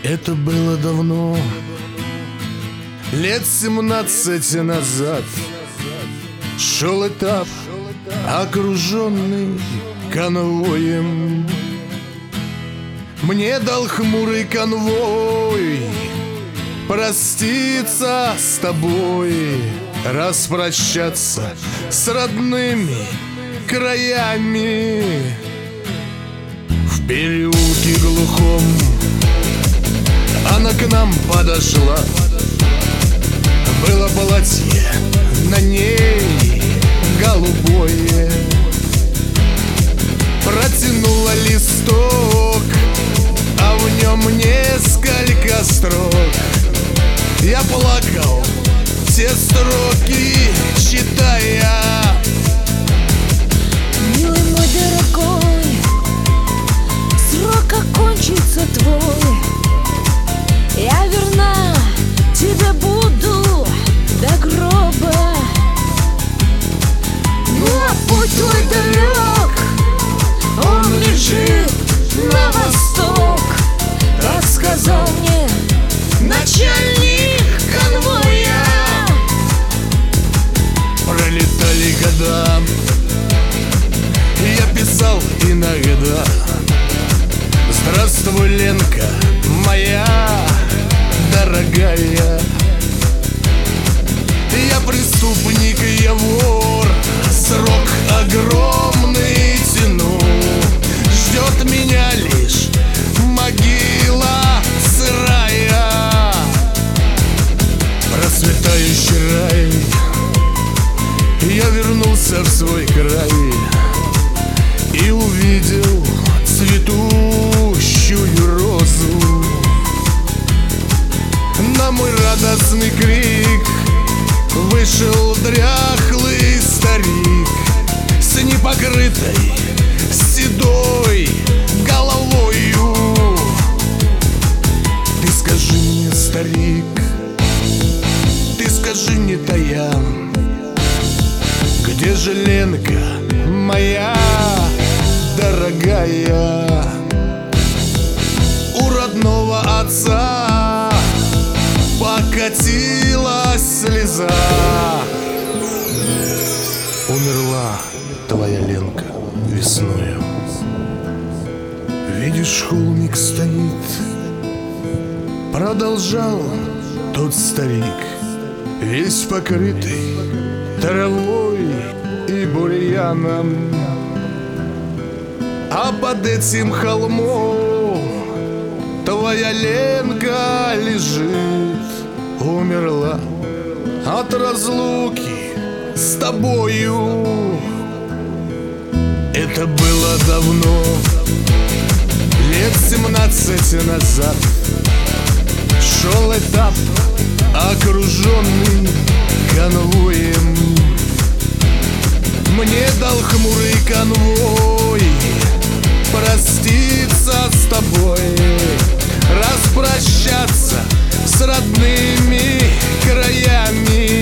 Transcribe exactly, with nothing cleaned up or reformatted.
Это было давно, лет семнадцать назад. Шел этап, окруженный конвоем. Мне дал хмурый конвой проститься с тобой, распрощаться с родными краями. В переулке глухом она к нам подошла. Было платье, на ней голубое. Протянула листок, а в нем несколько строк. Я плакал, все строки читая. Милый мой дорогой, срок окончится твой. Я верна тебе буду до гроба. Ну а путь твой далек, он лежит на восток. Так сказал мне начальник конвоя. Пролетали года, я писал иногда: здравствуй, Ленка, моя дорогая. Я преступник, я вор, срок огромный тяну. Ждет меня лишь могила сырая. Процветающий рай, я вернулся в свой край и увидел цветущую розу. На мой радостный крик вышел дряхлый старик с непокрытой седой головою. Ты скажи мне, старик, ты скажи мне, Таян, где же Ленка, моя дорогая? У родного отца покатилась слеза. Умерла твоя Ленка весною. Видишь, холмик стоит, продолжал тот старик, весь покрытый травой и бурьяном. А под этим холмом твоя Ленка лежит, умерла от разлуки с тобою. Это было давно, лет семнадцать назад. Шел этап, окруженный конвоем. Мне дал хмурый конвой проститься с тобой, распрощаться с родными краями.